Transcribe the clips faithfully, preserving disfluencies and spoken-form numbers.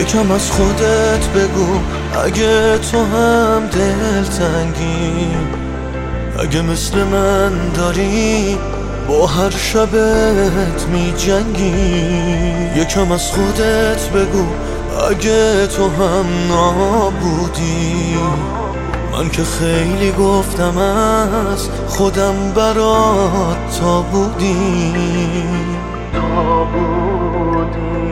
یکم از خودت بگو اگه تو هم دلتنگی، اگه مثل من داری با هر شبت می جنگی. یکم از خودت بگو اگه تو هم نابودی، من که خیلی گفتم از خودم برات تا بودی تا بودی.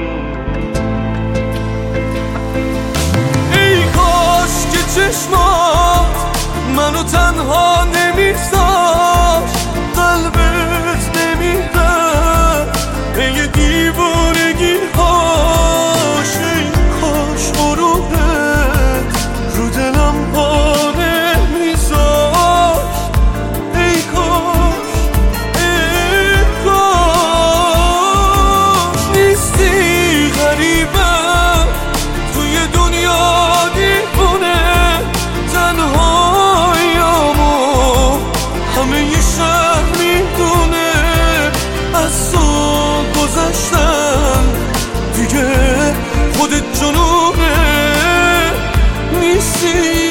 ای کاش که چشمات منو تنها نمیذاشت، قلبت نمیرفت پی دیوانگی هاش. ای کاش غروبت رو دلم پا نمیذاشت. ای کاش ای کاش نیستی غریبم توی دنیا دیوونه، تنهاییامو همه ی شهر میدونه. از تو گذشتم دیگه خودت جنونه، نیستی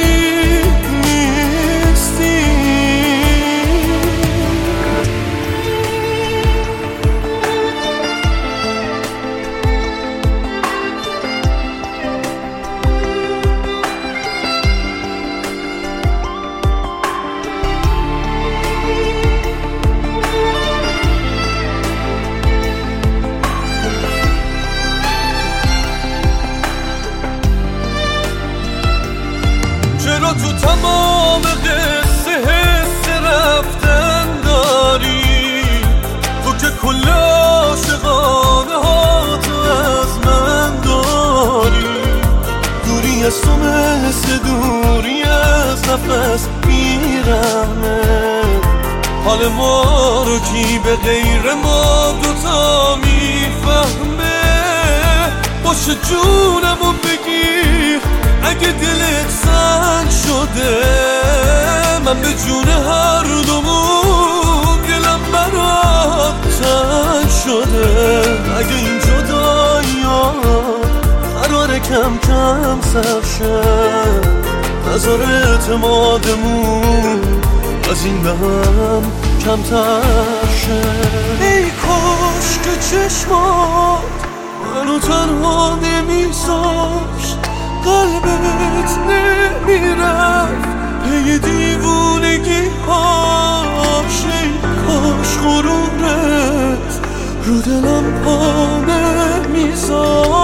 چرا تو تمام قصه حس رفتن داری؟ تو که کل عاشقانه ها تو از من داری. دوری از تو مثل دوری از نفس میرمه، حال ما رو کی به غیر ما دوتا میفهمه. باشه جونمو بگیر اگه دلت سنگ شده، من به جون هر دومون دلم برات تنگ شده. اگه این جدایی‌ها قراره کم کم سر شه، نذار اعتمادمون از این به هم کمتر شه. ای کاش که چشمات منو تنها نمیذاشت، قلبت نمیرفت پی دیوونگی هاش. ای کاش غرورت رو دلم پا نمیذاشت.